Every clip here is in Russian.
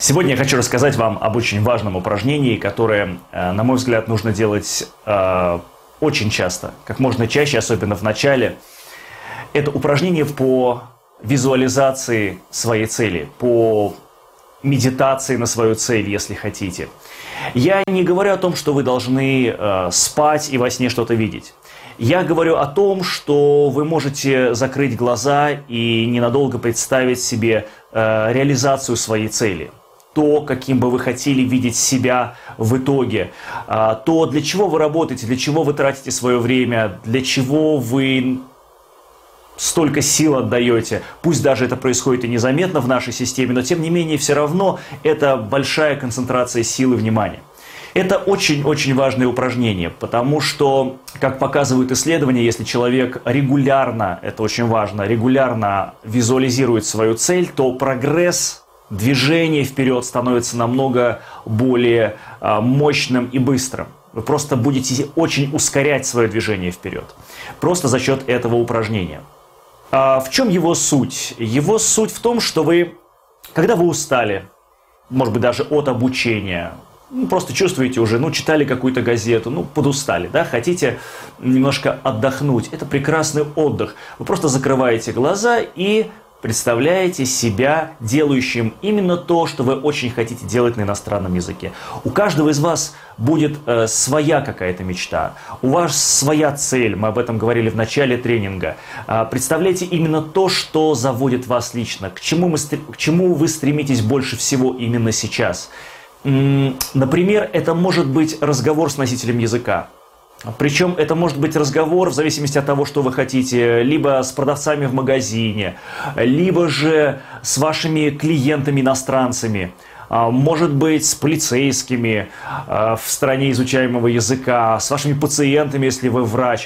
Сегодня я хочу рассказать вам об очень важном упражнении, которое, на мой взгляд, нужно делать очень часто, как можно чаще, особенно в начале. Это упражнение по визуализации своей цели, по медитации на свою цель, если хотите. Я не говорю о том, что вы должны спать и во сне что-то видеть. Я говорю о том, что вы можете закрыть глаза и ненадолго представить себе реализацию своей цели. То, каким бы вы хотели видеть себя в итоге, то, для чего вы работаете, для чего вы тратите свое время, для чего вы столько сил отдаете. Пусть даже это происходит и незаметно в нашей системе, но тем не менее все равно это большая концентрация сил и внимания. Это очень-очень важное упражнение, потому что, как показывают исследования, если человек регулярно, это очень важно, регулярно визуализирует свою цель, то прогресс, движение вперед становится намного более мощным и быстрым. Вы просто будете очень ускорять свое движение вперед, просто за счет этого упражнения. В чем его суть? Его суть в том, что вы, когда вы устали, может быть даже от обучения, просто чувствуете уже, читали какую-то газету, подустали, да, хотите немножко отдохнуть. Это прекрасный отдых. Вы просто закрываете глаза и представляете себя делающим именно то, что вы очень хотите делать на иностранном языке. У каждого из вас будет своя какая-то мечта, у вас своя цель, мы об этом говорили в начале тренинга. Представляйте именно то, что заводит вас лично, к чему вы стремитесь больше всего именно сейчас. Например, это может быть разговор с носителем языка. Причем это может быть разговор в зависимости от того, что вы хотите, либо с продавцами в магазине, либо же с вашими клиентами-иностранцами, может быть с полицейскими в стране изучаемого языка, с вашими пациентами, если вы врач.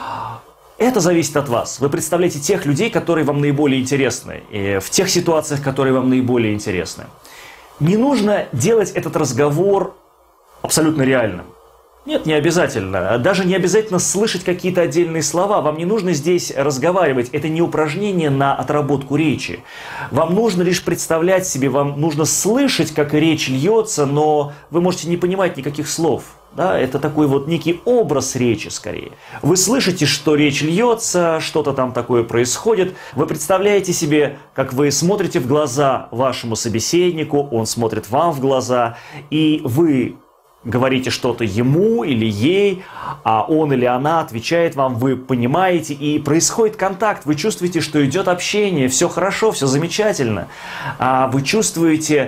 Это зависит от вас. Вы представляете тех людей, которые вам наиболее интересны, и в тех ситуациях, которые вам наиболее интересны. Не нужно делать этот разговор абсолютно реальным. Нет, не обязательно. Даже не обязательно слышать какие-то отдельные слова. Вам не нужно здесь разговаривать. Это не упражнение на отработку речи. Вам нужно лишь представлять себе, вам нужно слышать, как речь льется, но вы можете не понимать никаких слов. Да? Это такой вот некий образ речи скорее. Вы слышите, что речь льется, что-то там такое происходит. Вы представляете себе, как вы смотрите в глаза вашему собеседнику, он смотрит вам в глаза, и вы говорите что-то ему или ей, а он или она отвечает вам, вы понимаете, и происходит контакт, вы чувствуете, что идет общение, все хорошо, все замечательно. Вы чувствуете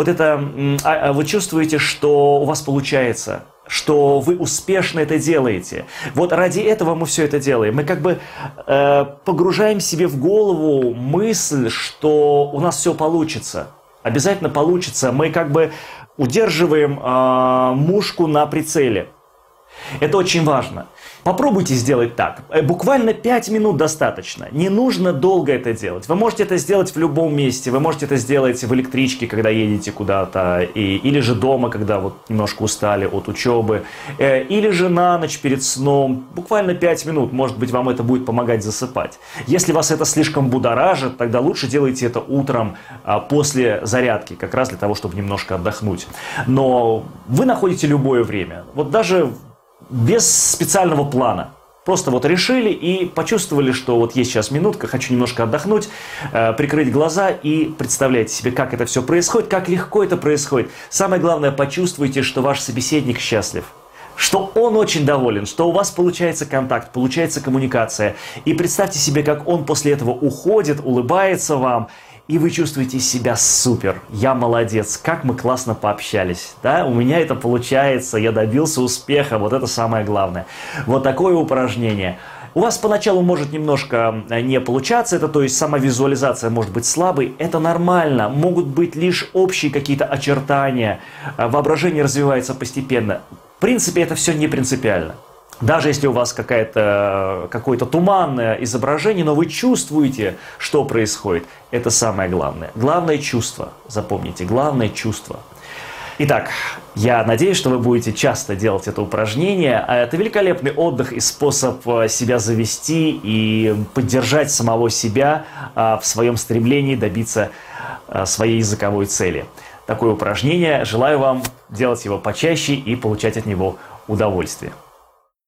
вы чувствуете, что у вас получается, что вы успешно это делаете. Вот ради этого мы все это делаем. Мы как бы погружаем себе в голову мысль, что у нас все получится. Обязательно получится. Мы как бы удерживаем мушку на прицеле. Это очень важно. Попробуйте сделать так. Буквально 5 минут достаточно. Не нужно долго это делать. Вы можете это сделать в любом месте. Вы можете это сделать в электричке, когда едете куда-то. Или же дома, когда вот немножко устали от учебы. Или же на ночь перед сном. Буквально 5 минут. Может быть, вам это будет помогать засыпать. Если вас это слишком будоражит, тогда лучше делайте это утром после зарядки. Как раз для того, чтобы немножко отдохнуть. Но вы находите любое время. Вот даже без специального плана. Просто вот решили и почувствовали, что вот есть сейчас минутка, хочу немножко отдохнуть, прикрыть глаза и представляйте себе, как это все происходит, как легко это происходит. Самое главное, почувствуйте, что ваш собеседник счастлив, что он очень доволен, что у вас получается контакт, получается коммуникация. И представьте себе, как он после этого уходит, улыбается вам, и вы чувствуете себя супер, я молодец, как мы классно пообщались, да, у меня это получается, я добился успеха, вот это самое главное. Вот такое упражнение. У вас поначалу может немножко не получаться, то есть сама визуализация может быть слабой, это нормально, могут быть лишь общие какие-то очертания, воображение развивается постепенно. В принципе, это все не принципиально. Даже если у вас какое-то туманное изображение, но вы чувствуете, что происходит, это самое главное. Главное чувство, запомните, главное чувство. Итак, я надеюсь, что вы будете часто делать это упражнение. Это великолепный отдых и способ себя завести и поддержать самого себя в своем стремлении добиться своей языковой цели. такое упражнение. Желаю вам делать его почаще и получать от него удовольствие.